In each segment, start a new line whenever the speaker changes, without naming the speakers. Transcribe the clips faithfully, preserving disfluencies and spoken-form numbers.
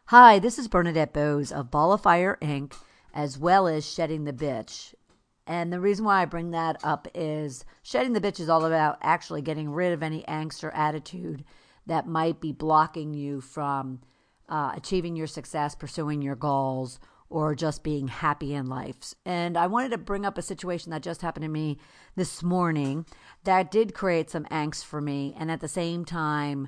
Hi, this is Bernadette Bose of Ball of Fire Incorporated, as well as Shedding the Bitch. And the reason why I bring that up is Shedding the Bitch is all about actually getting rid of any angst or attitude that might be blocking you from uh, achieving your success, pursuing your goals, or just being happy in life. And I wanted to bring up a situation that just happened to me this morning that did create some angst for me, and at the same time,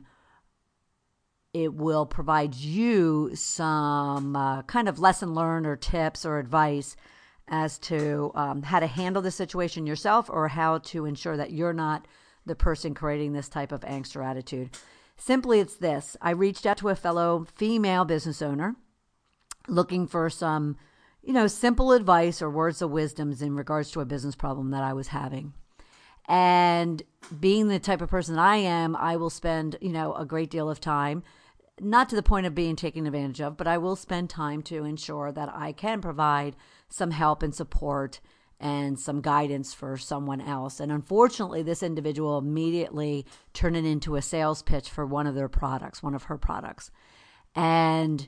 it will provide you some uh, kind of lesson learned or tips or advice as to um, how to handle the situation yourself or how to ensure that you're not the person creating this type of angst or attitude. Simply, it's this. I reached out to a fellow female business owner looking for some, you know, simple advice or words of wisdoms in regards to a business problem that I was having. And being the type of person that I am, I will spend, you know, a great deal of time, not to the point of being taken advantage of, but I will spend time to ensure that I can provide some help and support and some guidance for someone else. And unfortunately, this individual immediately turned it into a sales pitch for one of their products, one of her products. And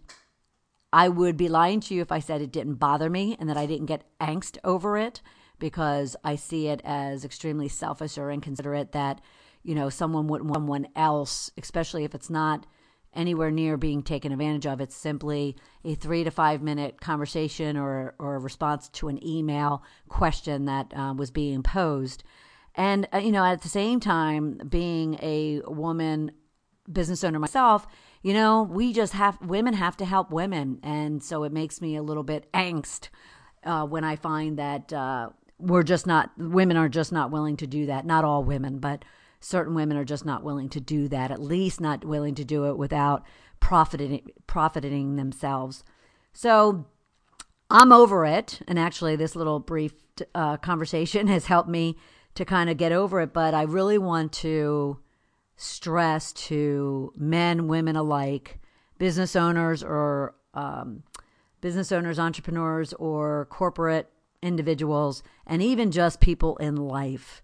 I would be lying to you if I said it didn't bother me and that I didn't get angst over it, because I see it as extremely selfish or inconsiderate that, you know, someone wouldn't want someone else, especially if it's not anywhere near being taken advantage of. It's simply a three to five minute conversation or, or a response to an email question that uh, was being posed. And, uh, you know, at the same time, being a woman business owner myself, you know, we just have, women have to help women. And so it makes me a little bit angst uh, when I find that uh, we're just not, women are just not willing to do that. Not all women, but certain women are just not willing to do that, at least not willing to do it without profiting, profiting themselves. So I'm over it. And actually, this little brief uh, conversation has helped me to kind of get over it. But I really want to stress to men, women alike, business owners or um, business owners, entrepreneurs, or corporate individuals, and even just people in life.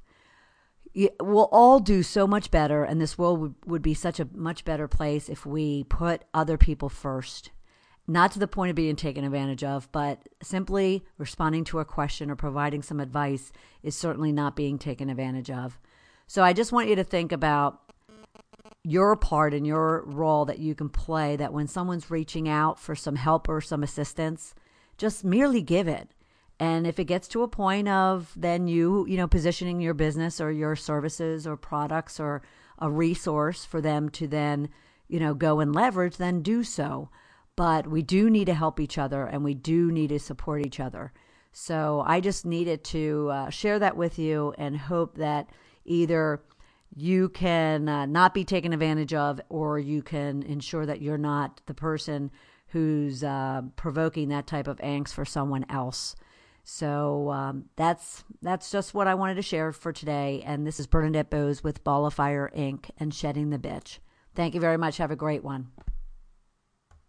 We'll all do so much better, and this world would, would be such a much better place if we put other people first. Not to the point of being taken advantage of, but simply responding to a question or providing some advice is certainly not being taken advantage of. So I just want you to think about your part and your role that you can play, that when someone's reaching out for some help or some assistance, just merely give it. And if it gets to a point of then you, you know, positioning your business or your services or products or a resource for them to then, you know, go and leverage, then do so. But we do need to help each other and we do need to support each other. So I just needed to uh, share that with you and hope that either you can uh, not be taken advantage of, or you can ensure that you're not the person who's uh, provoking that type of angst for someone else. So um, that's that's just what I wanted to share for today. And this is Bernadette Bose with Ball of Fire Incorporated and Shedding the Bitch. Thank you very much. Have a great one.